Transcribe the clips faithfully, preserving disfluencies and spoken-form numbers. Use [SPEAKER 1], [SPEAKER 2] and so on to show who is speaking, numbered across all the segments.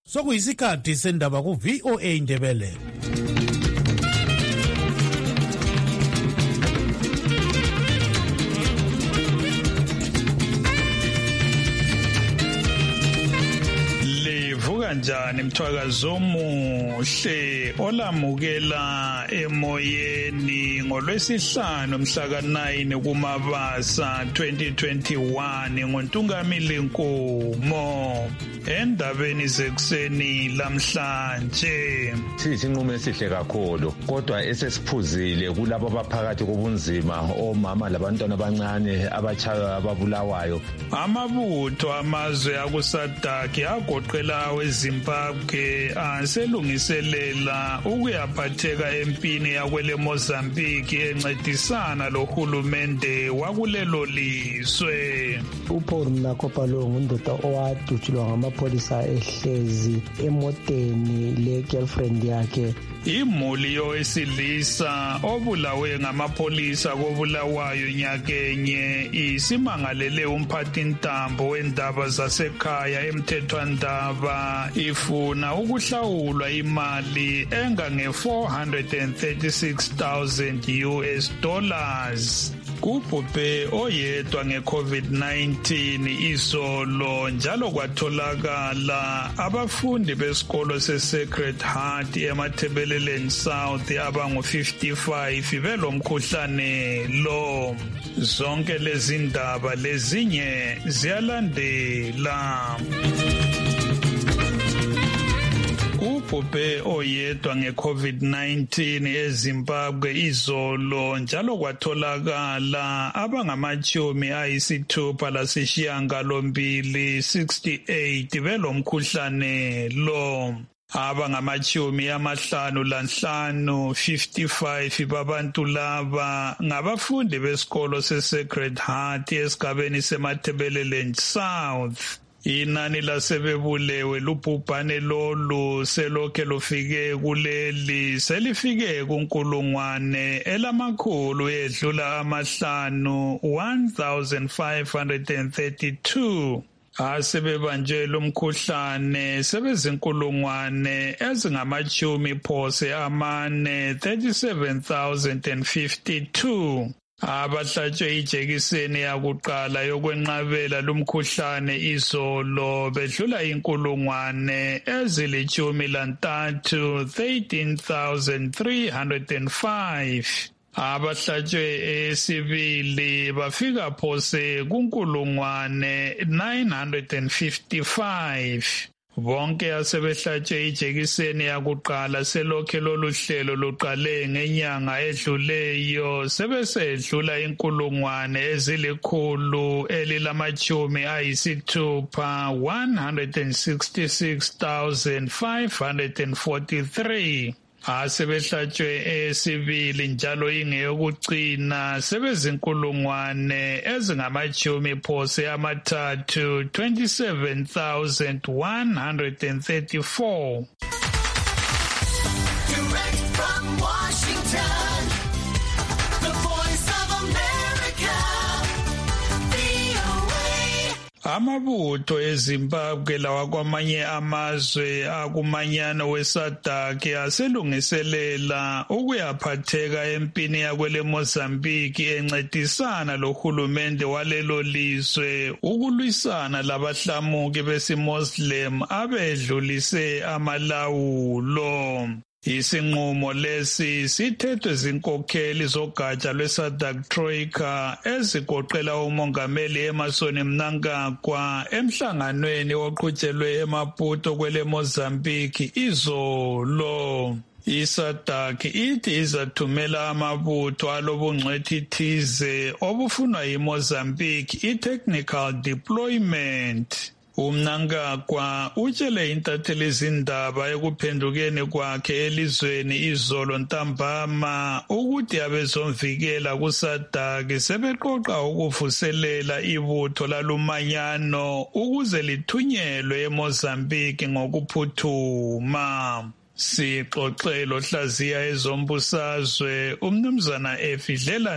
[SPEAKER 1] sokuyisikhathi sendaba ku V O A Ndebele.
[SPEAKER 2] Kanjani mthwakazo omuhle olamukela emoyeni ngolwesihlanu mhla ka nine kuMabasa twenty twenty-one ngoNtungamili Nkomo endabeni zekuseni lamhlanje.
[SPEAKER 3] Sisinqumo esihle kakhulu kodwa esesiphuzile kulabo abaphakathi kobunzima omama labantwana abancane abachayo ababulawayo.
[SPEAKER 2] Amabutho amazwe akusadaki agoqela weZimbabwe aselungiselela ukuyaphatheka empini yakwele Mozambique encedisana lohulumende wakulelo lizwe.
[SPEAKER 4] uPaul Nakopalo undoda owadutshulwa ngamapholisa ehlezi emoteni le girlfriend yakhe.
[SPEAKER 2] Imuli yowesilisa obulawe ngamapholisa kobulawayo nyakenye isimangalele umphathintambo wendaba zasekhaya emthethwandaba ifuna ukuhlawulwa imali engange four hundred thirty-six thousand U S dollars. Kubhubhe oyedwa nge-COVID nineteen izolo njalo kwatholakala abafundi besikolo se-Sacred Heart emathebeleleni South abangu fifty-five belomkhuhlane lo. Zonke lezi ndaba lezinye ziyalandela. Ubhubhe oyedwa nge-COVID nineteen eZimbabwe izolo njalo kwatholakala abangamachumi ayisithupha lasishiyangalombili sixty-eight belomkhuhlane lo. Abangamachumi amahlanu lanhlanu fifty-five babantu laba ngabafundi besikolo se-Sacred Heart esigabeni semathebeleleni South. Inani lasebebulewe lubhubhane lolu selokhe lufike kuleli selifike kunkulungwane elamakhulu edlula amahlanu one thousand five hundred thirty-two. Asebebanjwe lumkhuhlane sebezinkulungwane ezingamachumi phose amane thirty-seven thousand fifty-two. Abahlatshwe ijekiseni yakuqala yokwenqabela lumkhuhlane izolo bedlula inkulungwane ezilitshumi lantathu thirteen thousand three hundred five. Abahlatshwe esibili bafika phose kunkulungwane nine hundred fifty-five. Bonke asebehlatshwe ijekiseni yakuqala selokhe lolu hlelo luqale ngenyanga edluleyo sebesedlula inkulungwane ezilikhulu elilamachumi ayisithupha one hundred sixty-six thousand five hundred forty-three. Asebehlatshwe esibili njalo ingeyokucina sebezinkulungwane ezingamachumi phose amathathu twenty-seven thousand one hundred thirty-four.
[SPEAKER 5] Direct from Washington, the voice of America, V O A.
[SPEAKER 2] Amabutho eZimbabwe lawa kwamanye amazwe akumanyano wesadaki aselungiselela ukuyaphatheka empini yakwele Mozambique encedisana lohulumende walelo lizwe ukulwisana labahlamuki besiMuslim abedlulise amalawulo. Isinqumo lesi sithethwe zinkokheli zogatsha lweSADC Troika ezigoqela umongameli Emmerson Mnangagwa emhlanganweni oqhutshelwe eMaputo kwele Mozambique izolo. ISADC ithi izathumela amabutho alobungcwethi thize obufunwa yiMozambique i-technical deployment. Umnangagwa utshele intatheli izindaba ekuphendukeni kwakhe elizweni izolo ntambama ukuthi abezomvikela kuSADC sebeqoqa ukuvuselela ibutho lalumanyano ukuze lithunyelwe eMozambique ngokuphuthuma. Sixoxe lohlaziya ezombusazwe umnumzana Efidlela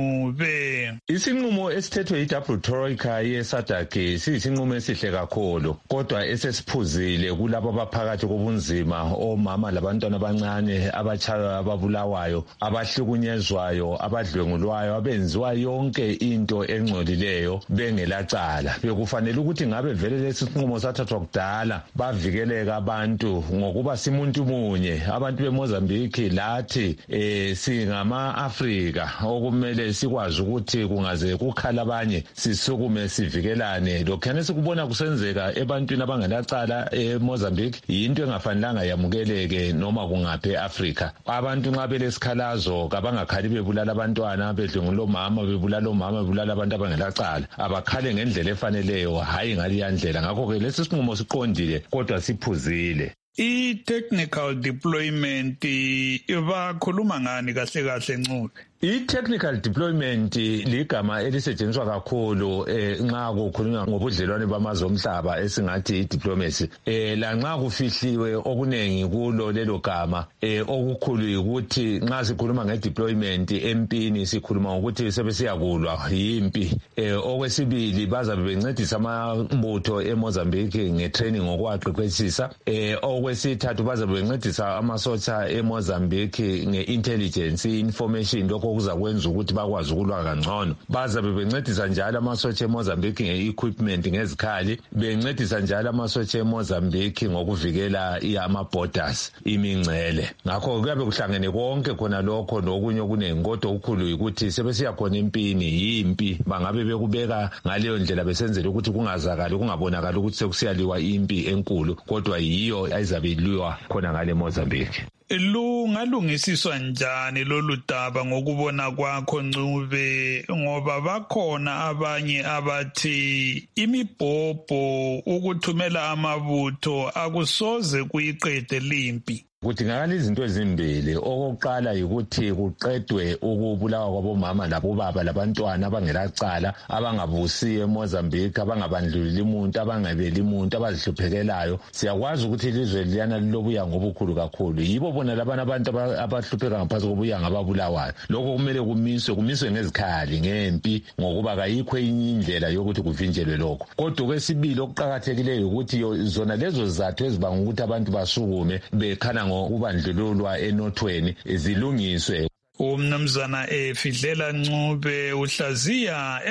[SPEAKER 2] Ncube.
[SPEAKER 3] Isinqumo esithethwe i-Double Troika ye-SADC siyisinqumo esihle kakhulu, kodwa esesiphuzile kulabo abaphakathi kobunzima, omama labantwana abancane, abatshaywa ababulawayo, abahlukunyezwayo, abadlwengulwayo, abenziwa yonke into engcolileyo bengelacala. Bekufanele ukuthi ngabe vele lesi sinqumo sathathwa kudala bavikeleka abantu ngokuba simuntu munye. Abantu beMozambique lathi eh singama-Afrika okumele sikwazi ukuthi kungaze kukhala abanye sisukume sivikelane. Lokhane sikubona kusenzeka ebantwini abangelacala eMozambique yinto engafanelanga yamukeleke noma kungaphi e-Afrika. Abantu nxa belesikhalazo kabangakhali bebulala abantwana, bedlwengula omama, bebulala omama, bebulala abantu abangelacala. Abakhale ngendlela efaneleyo, hayi ngaliya ndlela. Ngakho-ke lesi sinqumo siqondile kodwa siphuzile.
[SPEAKER 2] I-technical deployment bakhuluma ngani kahle kahle Ncube?
[SPEAKER 3] I-technical deployment ligama elisetshenziswa kakhulu eh nxa kukhulunywa ngobudlelwane bamazwe omhlaba esingathi i-diplomacy. Eh la nxa kufihliwe okunengi kulo lelo gama eh okukhulu ukuthi nxa sikhuluma nge-deployment empini sikhuluma ukuthi sebesiyakulwa yimpi. Eh okwesibili bazabe bencedisa amambutho eMozambique nge-training ngokwaqeqeshisa. Eh okwesithathu bazabe bencedisa amasotsha eMozambique nge-intelligence information lokho kuzakwenza ukuthi bakwazi ukulwa kangcono. Bazabe bencedisa njalo amasotsha eMozambique nge-equipment ngezikhali, bencedisa njalo amasotsha eMozambique ngokuvikela ama-borders imingcele. Ngakho kuyabe kuhlangene konke khona lokho nokunye okunengi, kodwa okukhulu ukuthi sebesiya khona empini yimpi. Bangabe bekubeka ngaleyo ndlela besenzela ukuthi kungazakali kungabonakala ukuthi sekusiyaliwa impi enkulu, kodwa yiyo ayizabe iliwa khona ngale Mozambique.
[SPEAKER 2] Lungalungisiswa njani lolu daba ngokubona kwakho Ncube, ngoba bakhona abanye abathi imibhobho ukuthumela amabutho akusoze kuyiqede limpi?
[SPEAKER 3] Kudingakala izinto ezimbili. Okokuqala yikuthi kuqedwe ukubulawa kwabomama labobaba labantwana abangelacala, abangabusiyo eMozambique, abangabandlululi umuntu, abangabeli umuntu, abazihluphekelayo. Siyakwazi ukuthi ilizwe liyana lilobuya ngobukhulu kakhulu. Yibo bona labana abantu abahlupheka ngaphansi kobuyanga ababulawayo. Lokho kumele kumiswe, kumiswe ngezikhali, ngempi, ngokuba kayikho enye indlela yokuthi kuvinjelwe lokho. Kodwa kwesibili okuqakathekileyo ukuthi zona lezo zizathu ezibanga ukuthi abantu basukume bekhala ngokubandlululwa enothweni zilungiswe.
[SPEAKER 2] Umnumzana Efidlela Ncube uhlaziya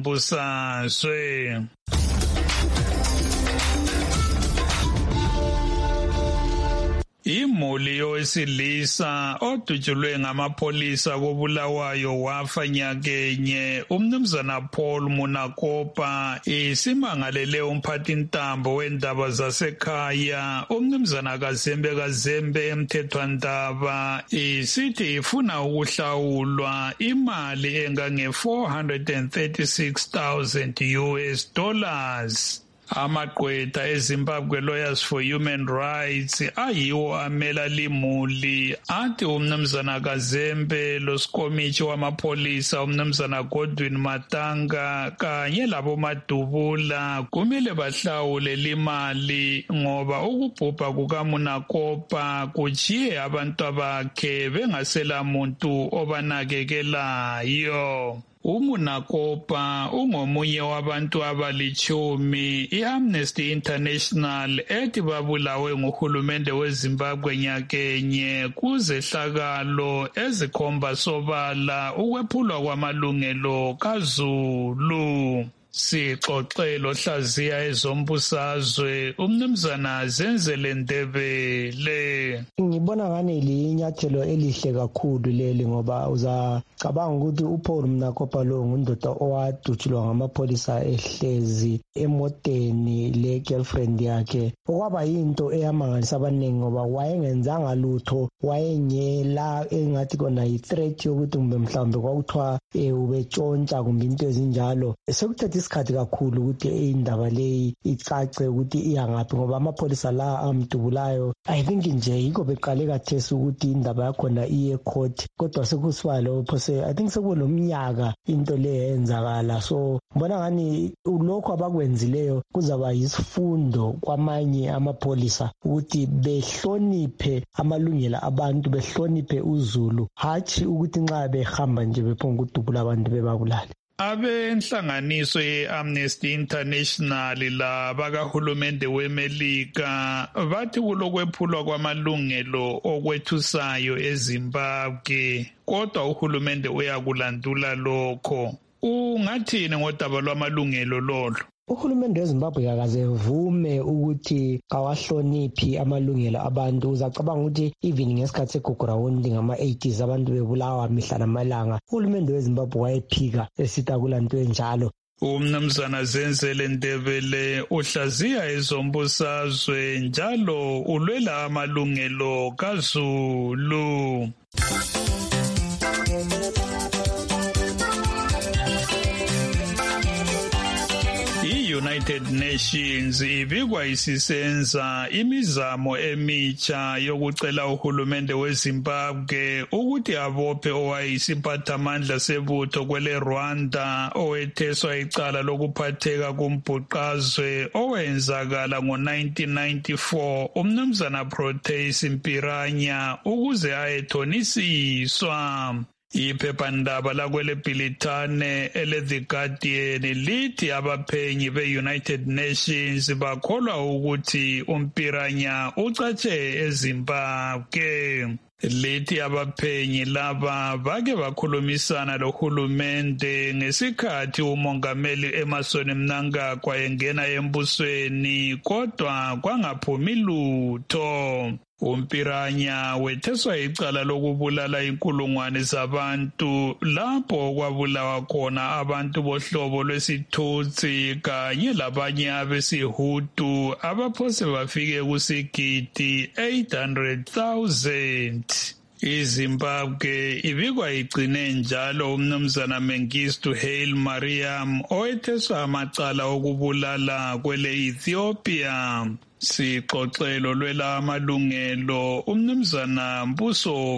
[SPEAKER 2] ezombusazwe. Imuli yowesilisa odutshulwe ngamapholisa kobulawayo wafa nyakenye umnumzana Paul Munakopa isimangalele umphathintambo wendaba zasekhaya umnumzana Kazembe Kazembe emthethwandaba isithi ifuna ukuhlawulwa imali engange four hundred thirty-six thousand U S dollars. Amaqwetha eZimbabwe Lawyers for Human Rights ayiwo amela limuli athi umnumzana Kazembe losikomishi wamapolisa umnumzana Godwin Matanga kanye labo madubula kumele bahlawule limali ngoba ukubhubha kukaMunakopa kuchiye abantu abakhe bengasela muntu obanakekelayo. uMunakopa ungomunye wabantu abalichumi iAmnesty International ethi babulawe nguhulumende weZimbabwe nyakenye kuzehlakalo ezikhomba sobala ukwephulwa kwamalungelo kaZulu. Sixoxe lohlaziya ezombusazwe umnumzana Zenzele Ndebele.
[SPEAKER 4] Ngibona ngani linyathelo elihle kakhulu leli ngoba uzacabanga ukuthi uPaul Munakopa lo ngundoda owadutshulwa ngamapolisa ehlezi emoteni le girlfriend yakhe. Okwaba yinto eyamangalisa abaningi ngoba wayengenzanga lutho, wayengela engathi kona yi-threat yokuthi kumbe mhlawumbe kwakuthiwa ubetshontsha kumbe into ezinjalo. Sekuthethe isikhathi kakhulu ukuthi indaba leyi icace ukuthi iyangaphi ngoba amapolisa la amdubulayo I think nje yikho beqale kathesi ukuthi indaba yakhona iye court, kodwa sekusiba lo phose I think sekulomnyaka into le yenzakala. So mbona ngani lokho abakwenza abakwenzileyo kuzaba yisifundo kwamanye amapholisa ukuthi behloniphe amalungelo abantu, behloniphe uzulu, hatshi ukuthi nxa behamba nje bephonga ukudubula abantu bebabulale.
[SPEAKER 2] Abenhlanganiso ye-Amnesty International labakahulumende weMelika bathi kulokwephulwa kwamalungelo okwethusayo eZimbabwe, kodwa uhulumende uyakulandula lokho. Ungathini ngodaba lwamalungelo lolo?
[SPEAKER 4] Uhulumende weZimbabwe akaze vume ukuthi kawahloniphi amalungelo abantu. Uzacabanga ukuthi even ngesikhathi segugurawundi ngama-eighties abantu bebulawa mihla namalanga. Uhulumende weZimbabwe wayephika esithi akulanto enjalo.
[SPEAKER 2] Umnumzana Zenzele Ndebele uhlaziya ezombusazwe njalo ulwela amalungelo kaZulu. I-United Nations ibikwa isisenza imizamo emitsha yokucela uhulumende weZimbabwe ukuthi abophe owayisiphathamandla sebutho kwele Rwanda owetheswa icala lokuphatheka kumbhuqazwe owenzakala ngo-nineteen ninety-four umnumzana Proteus Mpiranya ukuze ayethonisiswa. Iphephandaba lakwele Bhilithane ele The Guardian lithi abaphenyi be-United Nations bakholwa ukuthi uMpiranya ucatshe eZimbabwe. Lithi abaphenyi laba bake bakhulumisana lohulumende ngesikhathi umongameli Emmerson Mnangagwa engena embusweni, kodwa kwangaphumi lutho. uMpiranya wetheswa icala lokubulala inkulungwane zabantu lapho kwabulawa khona abantu bohlobo lwesithutsi kanye labanye abesihutu abaphose bafike kusigidi eight hundred thousand. iZimbabwe ibikwa igcine njalo umnumzana Mengistu Haile Mariam owetheswa amacala okubulala kwele Ethiopia. Sixoxelo lwela amalungelo umnumzana Mbuso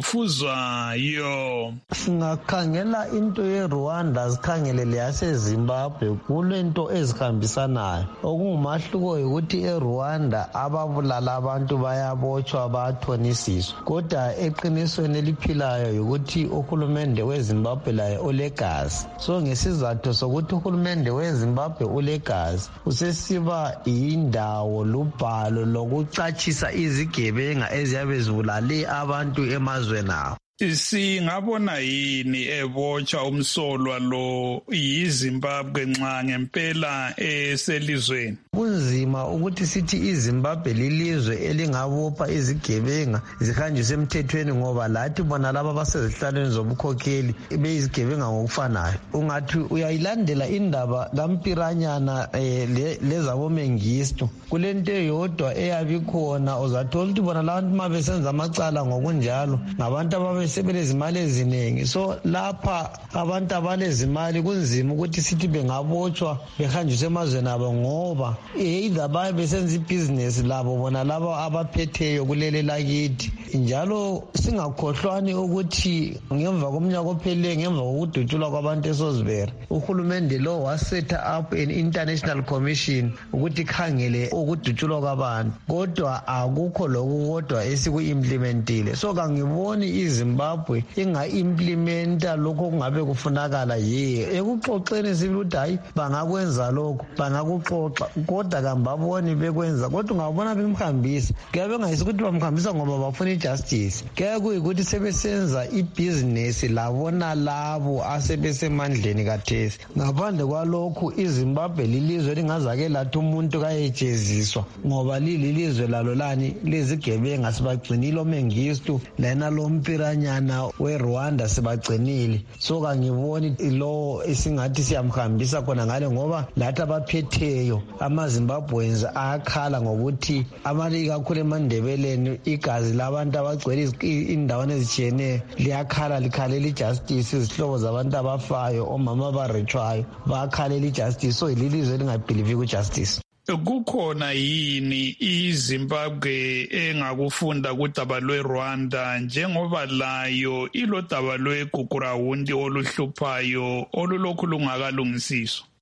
[SPEAKER 2] Fuzwayo.
[SPEAKER 6] Singakhangela into yeRwanda sikhangele leyaseZimbabwe kulento ezihambisanayo. Okungumahluko ukuthi eRwanda ababulala abantu bayabotshwa bathonisiswa. Kodwa eqinisweni eliphilayo ukuthi uhulumende weZimbabwe laye ulegazi. So ngesizathu sokuthi uhulumende weZimbabwe ulegazi usesiba yindawo lubha lokucatshisa izigebenga eziyabe zibulale abantu emazweni abo.
[SPEAKER 2] Singabona yini ebotshwa umsolwa lo yiZimbabwe nxa ngempela eselizweni?
[SPEAKER 6] Kunzima ukuthi sithi iZimbabwe lilizwe elingabopha izigebenga zihanjiswe emthethweni ngoba lathi bona laba abasezihlalweni zobukhokheli beyizigebenga ngokufanayo. Ungathi uyayilandela indaba kaMpiranyana eh, lezabo Mengistu kulento eyodwa eyabikhona uzathola ukuthi bona labantu uma besenza amacala ngokunjalo ngabantu ababe sebelezimali eziningi. So lapha abantu abalezimali kunzima ukuthi sithi bengabotshwa behanjiswe emazweni abo ngoba either baye besenza ibhizinesi labo bona labo abaphetheyo kulele lakithi. Njalo singakhohlwani ukuthi ngemva komnyaka opheleyo ngemva kokudutshulwa kwabantu eSosbera uhulumende lo wasetha up an international commission ukuthi khangele ukudutshulwa kwabantu, kodwa akukho lokukodwa esiku-implementile. So kangiboni iZimbabwe inga-implementa lokho kungabe kufunakala yiyo. Ekuxoxeni sibili ukuthi hayi bangakwenza lokho bangakuxoxa kodwa kambaboni bekwenza, kodwa ungabona bemhambisa kuyabe bengayisi ukuthi bamhambisa ngoba bafuna ijustice, kuyabe kuyikuthi sebesenza ibhizinesi labona labo asebesemandleni kathesi. Ngaphandle kwalokhu iZimbabwe lilizwe lingazake lathi umuntu kayejeziswa ngoba lililizwe lalo lani lezigebenga sibagcinile oMengistu lena lo Mpiranyana weRwanda sibagcinile. So kangiboni lo esingathi siyamhambisa khona ngale ngoba lathi abaphetheyo amaZimbabweans ayakhala ngokuthi amali kakhulu eMandebeleni igazi labantu abagcwele indawana ezitshiyeneyo liyakhala likhalela ijustice. Izihlobo zabantu abafayo omama abarethwayo bayakhalela ijustice. So ililizwe lingabhilivi kujustice.
[SPEAKER 2] Kukhona yini iZimbabwe engakufunda kudaba lweRwanda njengoba layo ilodaba lwegugurawundi oluhluphayo olulokhu lungakalungisiswa?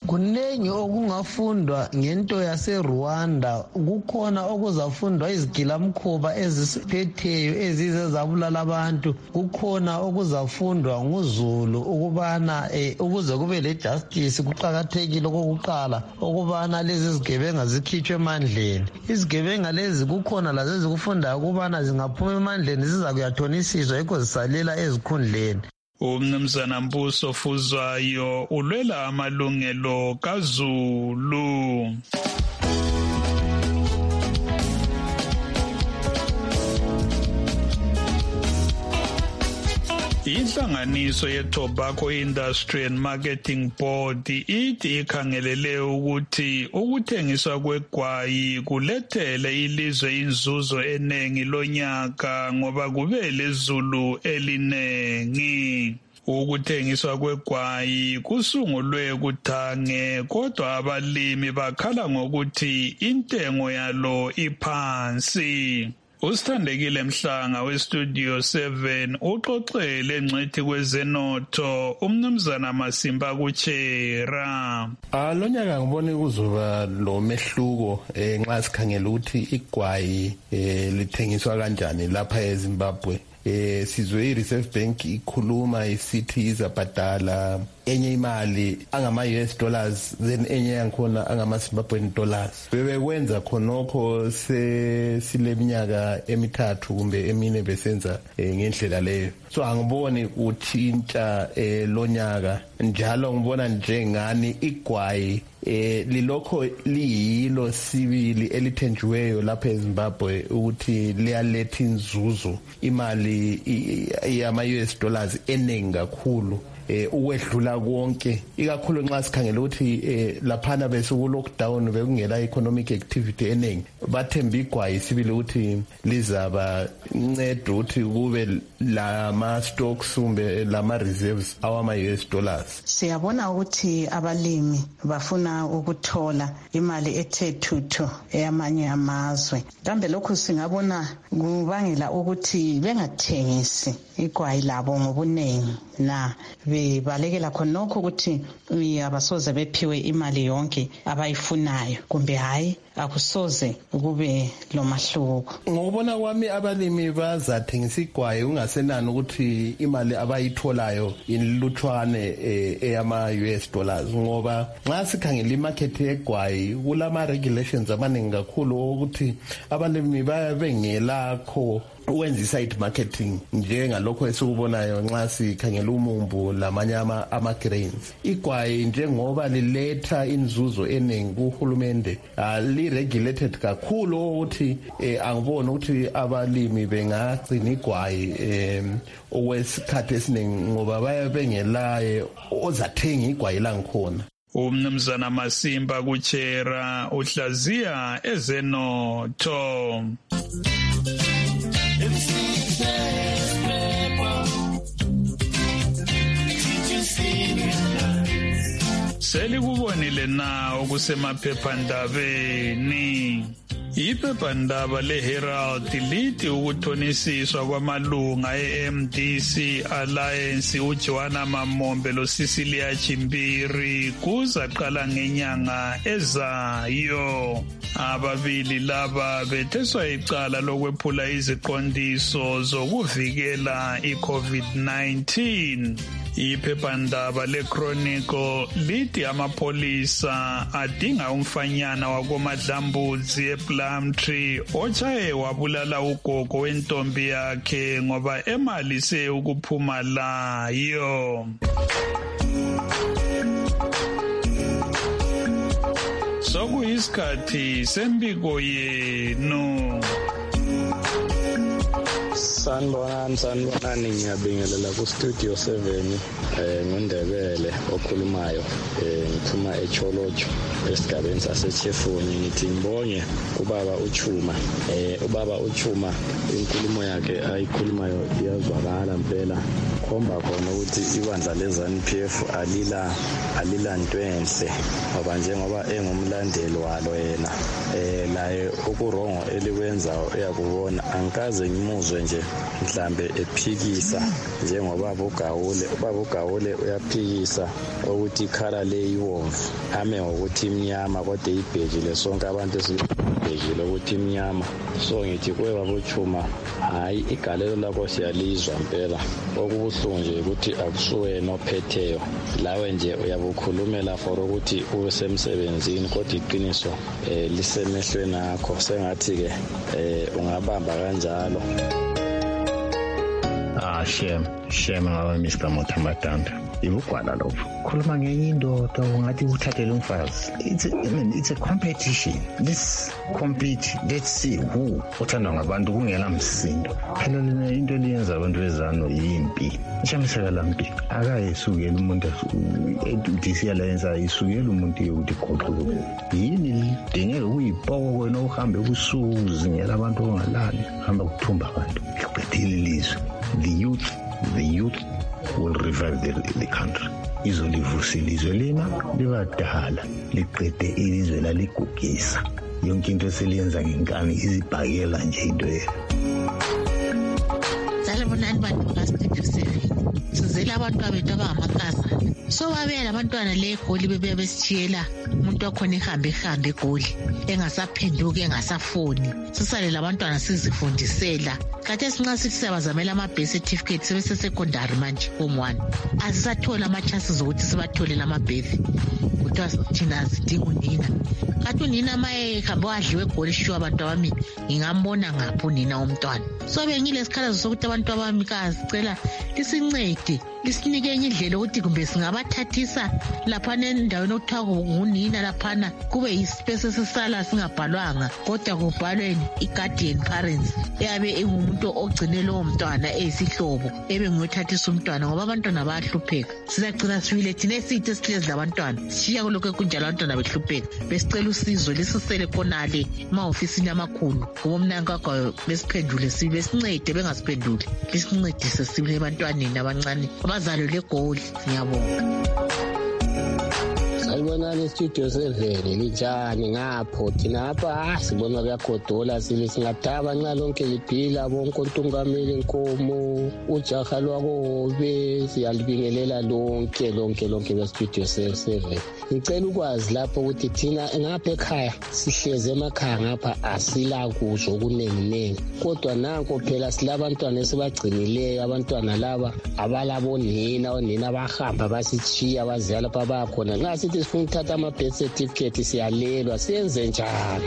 [SPEAKER 6] Kuningi okungafundwa ngento yaseRwanda, kukhona okuzafundwa izigilamkhuba eziphetheyo ezize zabulala abantu, kukhona okuzafundwa nguZulu ukubana eh, ukuze kube le justice kuqhakathekile okokuqala ukubana lezi zigebenga zikhitshwe emandleni. Izigebenga lezi kukhona lazo ezikufunda ukubana zingaphuma emandleni ziza kuyathonisiswa yikho zisalela ezikhundleni.
[SPEAKER 2] Umnumzana Mbuso Fuzwayo ulwela amalungelo kaZulu. Inhlanganiso ye-Tobacco Industry and Marketing Board ithi ikhangelele ukuthi ukuthengiswa kwegwayi kulethele ilizwe inzuzo enengi lonyaka ngoba kube lezulu elinengi. Ukuthengiswa kwegwayi kusungulwe kuthange kodwa abalimi bakhala ngokuthi intengo yalo iphansi. Usithandekile Mhlanga westudio seven uxoxele engcithi kwezenotho umnumzana Masimba kuChera.
[SPEAKER 7] Ah lo nyaka ngibone kuzoba lo mehluko eh nxa sikhangela ukuthi igwayi eh lithengiswa kanjani lapha eZimbabwe. Eh sizwe iReserve Bank ikhuluma isithi izabhadala enye imali angama U S dollars then enye yankhona angama Zimbabwean dollars. Bebekwenza khonokho se sileminyaka emithathu kumbe emine besenza eh, ngendlela leyo. So angiboni uthintsha eh, lonyaka njalo ngibona njengani igwayi eh lilokho liyilo sibili elithenjiweyo lapha eZimbabwe ukuthi liyaletha inzuzo imali yama U S dollars eningi kakhulu eh ukwedlula konke ikakhulu nxa sikhangela ukuthi eh laphana besuku lockdown bekungela economic activity eningi bathemba igwayi sibili ukuthi lizaba ncede ukuthi kube lama stocks kumbe lama reserves awama U S dollars.
[SPEAKER 8] Siyabona ukuthi abalimi bafuna ukuthola imali ethe thuthu eyamanye amazwe. Kambe lokho singabona kubangela ukuthi bengathengisi igwayi labo ngobunengi na bebalekela khonokho ukuthi abasoze bephiwe imali yonke abayifunayo kumbe hayi akusoze kube lo mahluko.
[SPEAKER 7] Ngokubona kwami abalimi bazathengisa igwayi ungasenani ukuthi imali abayitholayo inluthwane eyama U S dollars ngoba nxa sikhangela imarket yegwayi kulama regulations amaningi kakhulu ukuthi abalimi babengelakho ukwenza side marketing njengalokho esikubonayo nxa sikhangela umumbu lamanye ama grains. Igwayi njengoba liletha inzuzo eningi kuhulumende li regulated kakhulu ukuthi angibona ukuthi abalimi bengagcina igwayi okwesikhathi esiningi ngoba bayabengelaye ozathenga igwayi langikhona.
[SPEAKER 2] Umnumzana Masimba kuChera uhlaziya ezenotho. Selikubonile na okusemaphephandabeni. Iphephandaba leHerald lithi ukuthonisiswa kwamalunga e-M D C Alliance uJohana Mamombe loCecilia Chimbiri kuzaqala ngenyanga ezayo. Ababili laba betheswa icala lokwephula iziqondiso zokuvikela i-COVID nineteen. Iphephandaba leChronicle lithi amapolisa adinga umfanyana wakoMadlambuzi ePlumtree ochaye wabulala ugogo wentombi yakhe ngoba emalise ukuphuma layo. Sokuyisikhathi sembiko yenu.
[SPEAKER 9] Sanibonani sanibonani ngiyabingelela ku studio seven eh ngondebele okhulumayo eh ngithuma eCholojo esigabeni saseChefoni ngithi ngibonge ubaba uChuma eh ubaba uChuma inkulumo yakhe ayikhulumayo iyazwakala impela khomba khona ukuthi ibandla leZANU P F alila alila ntwenhle ngoba njengoba engumlandeli walo yena eh laye okurongo elikwenzayo uyakubona angikaze ngimuzwe nje mhlambe ephikisa njengoba ubugawule ubaba ugawule uyaphikisa ukuthi ikhala le iwomvu ame ngokuthi imnyama kodwa ibhekile sonke abantu esibhekile ukuthi imnyama so ngithi kuwe babochuma hayi igalelo lakho siyalizwa impela okubuhlungu nje ukuthi akusuwena ophetheyo lawe nje uyabukhulumela for ukuthi usemsebenzini kodwa iqiniso eh lisemehlweni akho sengathi ke eh ungabamba kanjalo.
[SPEAKER 10] Ah shem shem ngaba Mister Mothamadanda ibugwala lokho khuluma ngenye indoda ungathi uthathele umfazi. It's a, I mean, it's a competition. Let's compete, let's see who uthandwa ngabantu kungela msindo. Phela lena into eliyenza abantu bezano yimpi ishamisela mpi akayesukela umuntu edisiya yenza isukela umuntu yokuthi qoqo yini lidingeka kuyipoko kwena uhambe kusuku zingela abantu ongalali hamba kuthumba abantu liqedile ilizwe. The youth the youth will revive the, the country. Izolivusa ilizwe lena libadala liqede ilizwe laligugisa yonke into eseliyenza ngenkani izibhakela nje into yena.
[SPEAKER 11] Salibonani bantu baStudio sizela abantu abethu abangamakazana so babela abantwana le egoli bebuya besithiyela umuntu wakhona ehambe ehambe egoli engasaphenduka engasafoni sisale labantwana sizifundisela kade sinxa sithi siyabazamela ama birth certificate sebese secondary manje form one asisathola ama chances ukuthi sibathole lama birth kuthiwa thina sidinga unina kade unina maye ehambe wadliwe egoli sho abantu abami ngingambona ngaphi unina womntwana so bengile sikhalazo sokuthi abantu abami kazicela lisincede lisinike enye indlela ukuthi kumbe singabathathisa laphana endaweni okuthiwa ngunina laphana kube yispace esisala singabhalwanga kodwa kubhalwe i-guardian parents eyabe engumuntu ogcine lowo mntwana eyisihlobo ebe nguyothathisa umntwana ngoba abantwana bayahlupheka sizagcina siwile thina esithi esihlezi labantwana sishiya kulokho ekunjalo abantwana behlupheka besicela usizo lisisele khonale ema-ofisini amakhulu ngoba umnankagwayo besiphendule sibe besincede bengasiphenduli lisincedise sibile ebantwaneni abancane abazalo legoli. Ngiyabonga.
[SPEAKER 12] Salibonani Studio seven lijani ngapho thina apha sibona kuyagodola sile singathaba nxa lonke liphila bonke untungameli inkomo ujaha lwakobe siyalibingelela lonke lonke lonke be Studio seven. Ngicela ukwazi lapho ukuthi thina ngapha ekhaya sihleze emakhaya ngapha asila kuzo kuningi kodwa nanko phela silabantwana esibagcinileyo abantwana laba abalabonina onina abahamba basichiya bazala lapha bakhona nxa sithi sifuna ukuthatha ama birth certificate siyalelwa siyenze njalo.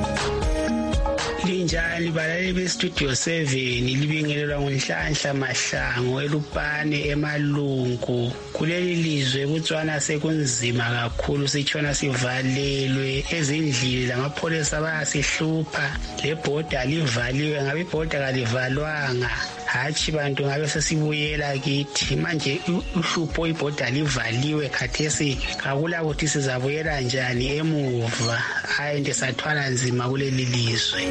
[SPEAKER 13] Linjani balaleli beStudio seven libingelelwa ngoNhlanhla Mahlango eLupane eMalungu kuleli lizwe kutswana sekunzima kakhulu sitshona sivalelwe ezindlini lamapholisa bayasihlupha lebhoda livaliwe ngabe ibhoda kalivalwanga hachi bantu ngabe sesibuyela kithi manje uhlupho ibhoda livaliwe khathesi akula ukuthi sizabuyela njani emuva hayi nje sathwala nzima kuleli lizwe.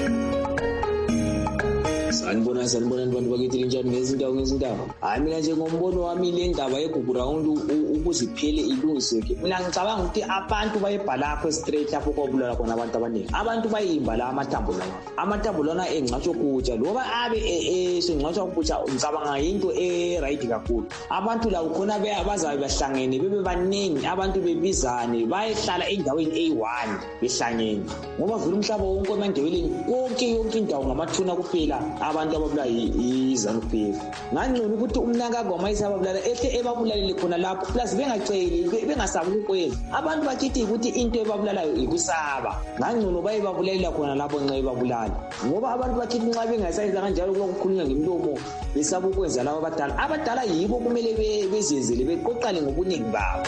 [SPEAKER 14] Sanibona sanibona abantu bakithi linjani ngezindawo ngezindawo hayi mina nje ngombono wami le ndaba yeGugurawundi ukuziphele ilungiseke mina ngicabanga ukuthi abantu bayebhala lapho straight lapho kwabulala khona abantu abaningi abantu bayimba la amathambo lawa amathambo lana engcatsho kutsha loba abe esengcatsho kutsha ngicabanga into e right kakhulu abantu la khona bazabe bahlangene bebe baningi abantu bebizane bayehlala endaweni eyi one behlangene ngoba vula umhlaba wonke emandebeleni konke yonke indawo ngamathuna kuphela abantu ababula iZANU-P F ngangcono ukuthi umnakagoma isababulala ehle ebabulalele khona lapho plus bengaceli bengasabi ukwenza abantu bakithi ukuthi into ebabulalayo ikusaba ngangcono bayebabulalela khona lapho nxa ebabulala ngoba abantu bakithi nxa bengasayenza kanjalo kulokukhulunywa ngemlomo besaba ukwenza labo abadala abadala yibo kumele bezenzele beqoqale ngobuningi babo.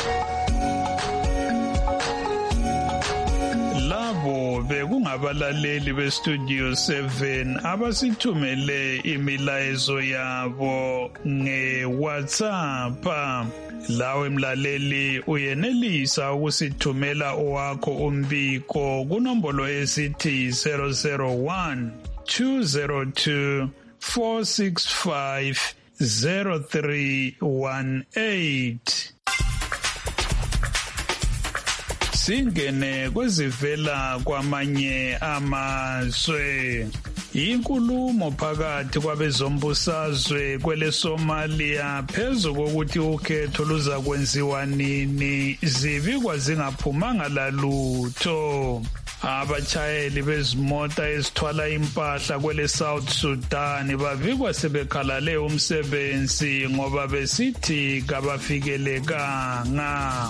[SPEAKER 2] Labo bekungabalaleli beStudio seven abasithumele imilayezo yabo ngeWhatsApp. Lawe mlaleli uyenelisa ukusithumela owakho umbiko kunombolo esithi zero zero one two zero two four six five zero three one eight. Singene kwezivela kwamanye amazwe. Inkulumo phakathi kwabezombusazwe kwele Somalia phezu kokuthi ukhetho luza kwenziwa nini zibikwa zingaphumanga lalutho. Abachayeli bezimota ezithwala impahla kwele South Sudan bavikwa sebekhalale umsebenzi ngoba besithi kabafikelekanga.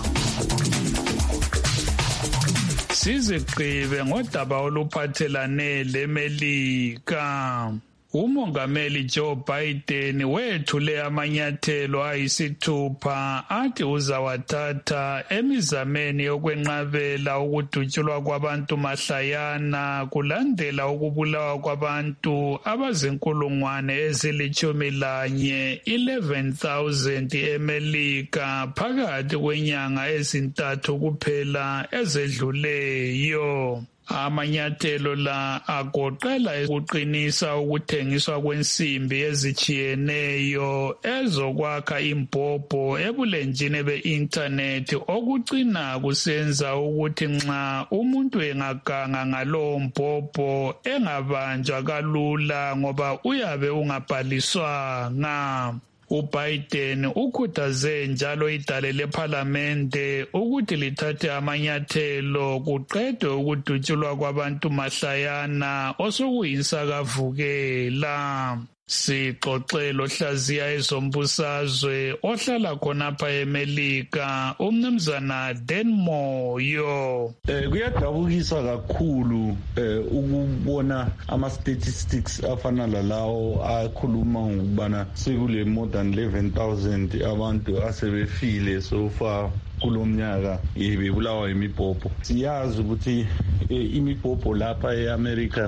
[SPEAKER 2] Sizigqibe ngodaba oluphathelane leMelika. Umongameli Joe Biden wethule amanyathelo ayisithupha athi uzawathatha emizameni yokwenqabela ukudutshulwa kwabantu mahlayana kulandela ukubulawa kwabantu abazinkulungwane ezilithumi lanye eleven thousand eMelika phakathi kwenyanga ezintathu kuphela ezedluleyo. Amanyathelo la agoqela ukuqinisa ukuthengiswa kwensimbi ezijiyeneyo ezokwakha imbhobho ebulenjini be-internet okucina kusenza ukuthi nxa umuntu engaganga ngalowo mbhobho engabanjwa kalula ngoba uyabe ungabhaliswanga. uBiden ukhuthaze njalo idale lephalamende ukuthi lithathe amanyathelo kuqedwe ukudutshulwa kwabantu mahlayana osokuyisakavukela. Sixoxelo hlaziya ezombusazwe ohlala khonapha eMelika umnumzana Denmoyo.
[SPEAKER 15] Eh kuyadabukisa kakhulu eh ukubona ama statistics afana lalawo akhuluma ngokubana sekule more than eleven thousand abantu asebefile so far kulomnyaka bebulawa imibhobho. Siyazi ukuthi imibhobho lapha eAmerica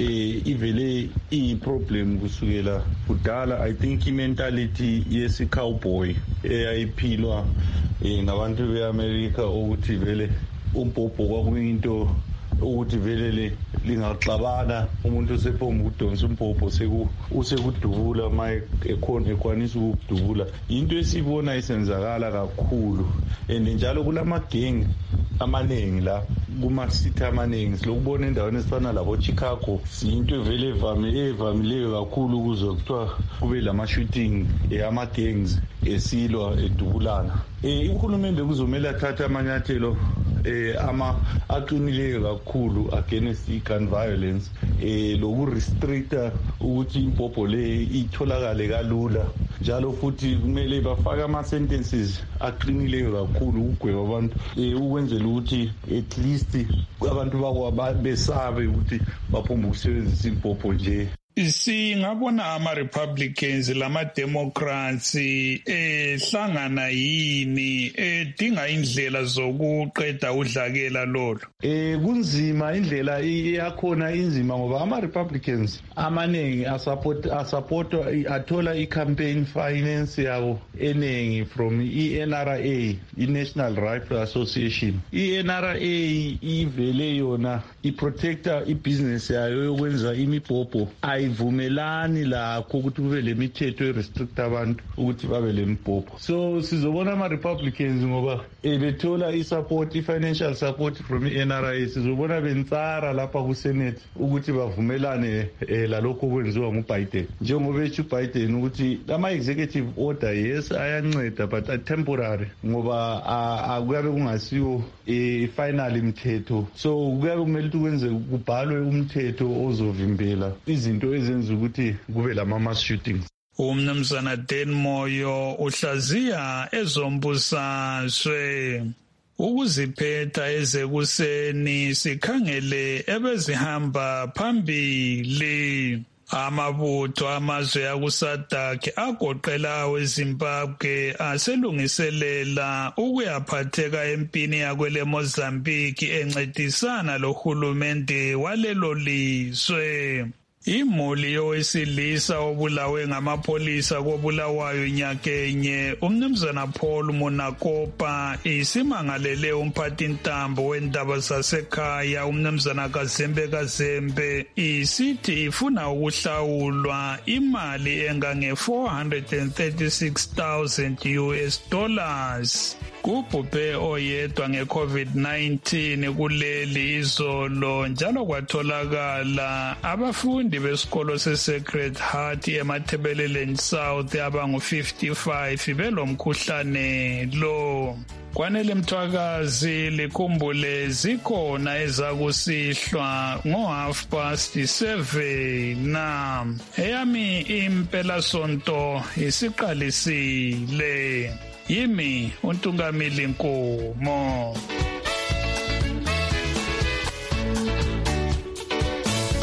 [SPEAKER 15] ivele iyiproblem kusukela kudala. I think imentality yesi cowboy eyayiphilwa ngabantu beAmerica ukuthi vele umbhobho kwakuyinto ukuthi vele lingaxabana umuntu osephomu ukudonsa umbhobho seku usekudubula maye ekhona ekwanisa ukudubula. Into esibona isenzakala kakhulu and njalo kulama gang amaningi la kuma city amaningi silokubona endaweni esifana labo Chicago into vele evamile evamileyo kakhulu kuzo kuthiwa kube lama shooting ama gangs esilwa edubulana. Eh uhulumende kuzomela thatha amanyathelo eh ama aqinileyo kakhulu against gun violence eh loku restricta ukuthi impopho le itholakale kalula njalo futhi kumele bafake ama sentences aqinileyo kakhulu ukugweba abantu eh ukwenzela ukuthi at least abantu bakwa besabe ukuthi baphomba ukusebenzisa impopho nje.
[SPEAKER 2] Singabona ama-Republicans lama-Democrats ehlangana yini edinga indlela zokuqeda udlakela lolo.
[SPEAKER 15] Eh kunzima indlela iyakhona inzima ngoba ama-Republicans amaningi asupport asupport athola i-campaign finance yabo eningi from i-N R A, i-National Rifle Association. I-N R A ivele yona iprotecta i-business yayo yokwenza imibhobho ayivumelani lakho ukuthi kube lemithetho erestrict abantu ukuthi babe lembhobho. So sizobona ama-Republicans ngoba ebethola i-support i-financial support from i-N R A sizobona bentsara lapha ku-Senate ukuthi bavumelane lalokho okwenziwa nguBiden njengoba etsho uBiden ukuthi ama-executive order yes ayanceda but a temporary ngoba akuyabe kungasiwo i-final imthetho. So kuyabe kumele ukuthi kwenze kubhalwe umthetho ozovimbela izinto ezenza ukuthi kube lama mass shootings.
[SPEAKER 2] Umnumzana Denmoyo uhlaziya ezombusazwe. Ukuziphetha ezekuseni sikhangele ebezihamba phambili. Amabutho amazwe akusadakhe agoqela aweZimbabwe aselungiselela ukuyaphatheka empini yakwele Mozambique encedisana lohulumende walelo lizwe. Imuli yowesilisa obulawe ngamapolisa kobulawayo nyakenye umnumzana Paul Munakopa isimangalele umphathintambo wendaba zasekhaya umnumzana Kazembe Kazembe isithi ifuna ukuhlawulwa imali engange four hundred thirty-six thousand U S dollars. kubhubhe oyedwa nge-covid nineteen kuleli izolo njalo kwatholakala abafundi besikolo se-Sacred Heart emathebeleleni South abangu fifty-five belomkhuhlane lo. Kwanele Mthwakazi likhumbule zikhona ezakusihlwa ngo half past seven na eyami impela sonto isiqalisile. Yimi uNtungamili Nkomo.